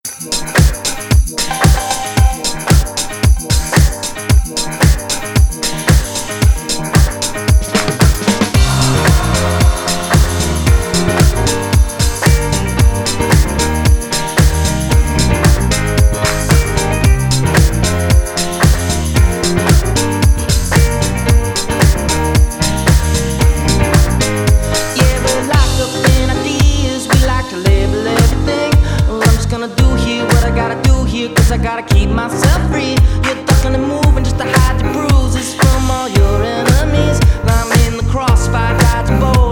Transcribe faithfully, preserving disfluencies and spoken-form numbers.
Cause I gotta keep myself free. You're ducking and moving just to hide your bruises from all your enemies. I'm in the crossfire, dodging both.